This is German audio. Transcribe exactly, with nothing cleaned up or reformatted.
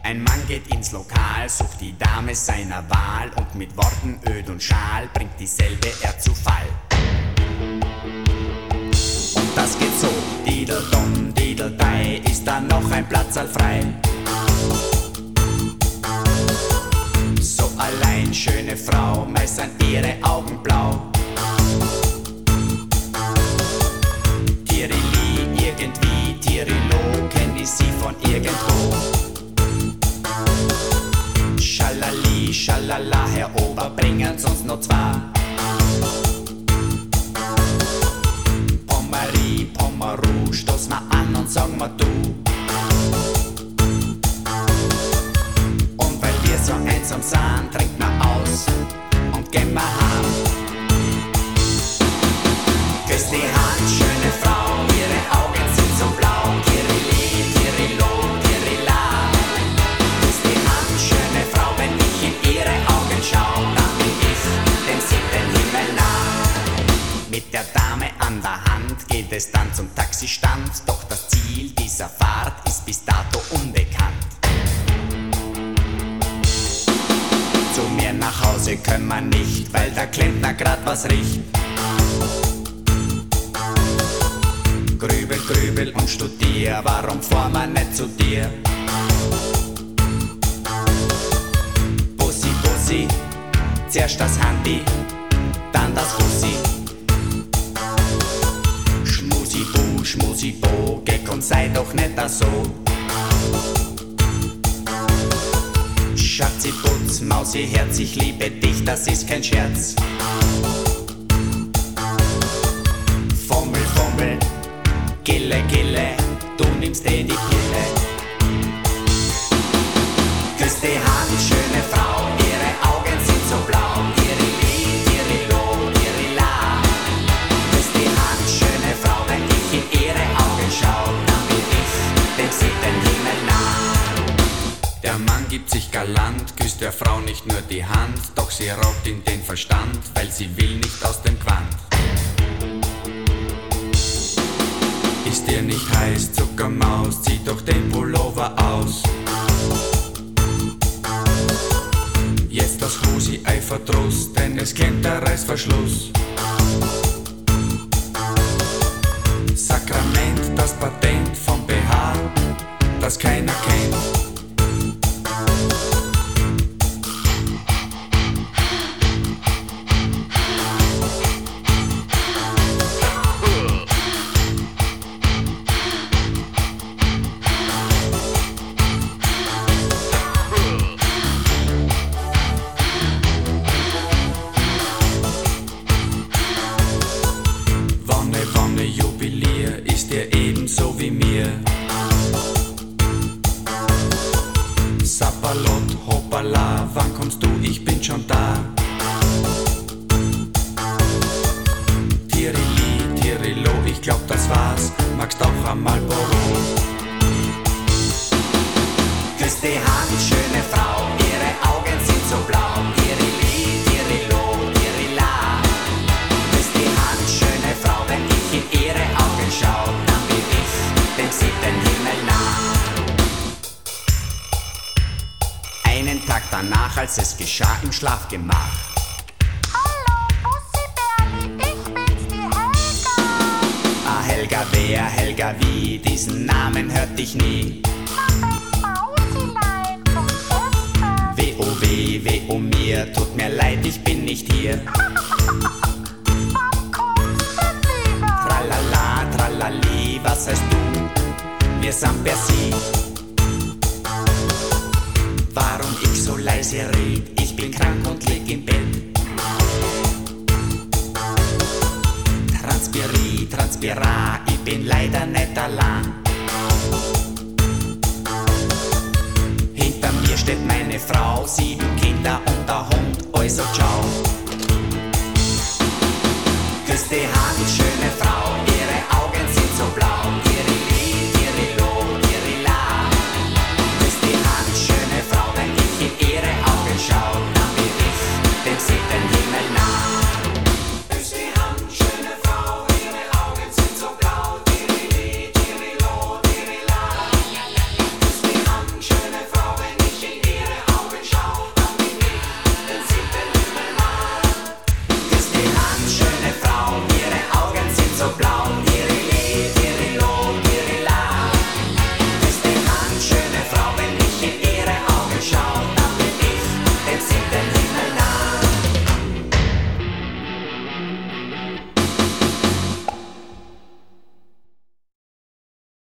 Ein Mann geht ins Lokal, sucht die Dame seiner Wahl und mit Worten öd und schal bringt dieselbe er zu Fall. Und das geht so, Dideldom, Dideldei, ist da noch ein Platzal frei? So allein, schöne Frau, meist sind ihre Augen blau. Tirili, irgendwie, Tirilo, kenn ich sie von irgendwo. Schalali, schalala, Herr Ober, bringen's uns noch zwei. Pommerie, Pommeru, stoß mal an und sag mal du. Und weil wir so einsam sind, trinkt man aus und gehen wir heim. Küss die Hand, schöne Frau, ihre Augen sind so blau. Tirili, Tirilo, Tirila. Küss die Hand, schöne Frau, wenn ich in ihre Augen schau, dann bin ich dem siebten Himmel nah. Mit der Dame an der Hand geht es dann zum Taxistand, doch das Ziel dieser Fahrt ist bis dato unbekannt. Zu mir nach Hause können wir nicht, weil der Klempner grad was riecht. Grübel, grübel und studier, warum fahren wir nicht zu dir? Bussi, Bussi, zuerst das Handy, dann das Fussi. Schmusi, Bu, Schmusi, Bo, geh komm, sei doch nicht da so. Schatzi, Putz, Mausi, Herz, ich liebe dich, das ist kein Scherz. Fummel, Fummel, Gille, Gille, du nimmst eh die Pille. Küss die Hand, schöne Frau, ihre Augen sind so blau. Tirili, Tirilo, Tirila. Küss die Hand, schöne Frau, wenn ich in ihre Augen schau, dann bin ich dem siebten Himmel nah. Der Mann gibt sich galant, küsst der Frau nicht nur die Hand, doch sie raubt ihm den Verstand, weil sie will nicht aus dem Quant. Ist dir nicht heiß, Zuckermaus, zieh doch den Pullover aus. Jetzt das Husi, ei Verdruss, denn es kennt der Reißverschluss. Sakrament, das Patent vom B H, das keiner kennt. Jubilier, ist dir ebenso wie mir. Sapperlot, hoppala, wann kommst du, ich bin schon da. Tirili, Tirilo, ich glaub das war's, magst auch am Marlboro. Küss die Hand, schöne Frau, ihre Augen sind so blau. Tirili, Tirilo, Tirila. Küss die Hand, schöne Frau, wenn ich in ihre Augen schau, dann bin ich dem siebten Himmel nah. Einen Tag danach, als es geschah im Schlafgemach. Hallo, Bussi Berli, ich bin's, die Helga. Ah, Helga wer, Helga wie, diesen Namen hört ich nie. Na, ein Mausilein vom Feste. Weh, oh weh, weh, oh mir, tut mir leid, ich bin nicht hier. Wann kommst denn wieder? Tralala, tralali, was heißt du? Wir sind per Sie. Warum ich so leise red? Ich bin krank und leg im Bett. Transpiri, transpira, ich bin leider nicht allein. Hinter mir steht meine Frau, sieben Kinder und der Hund, also ciao. Küss die Hand, schöne Frau.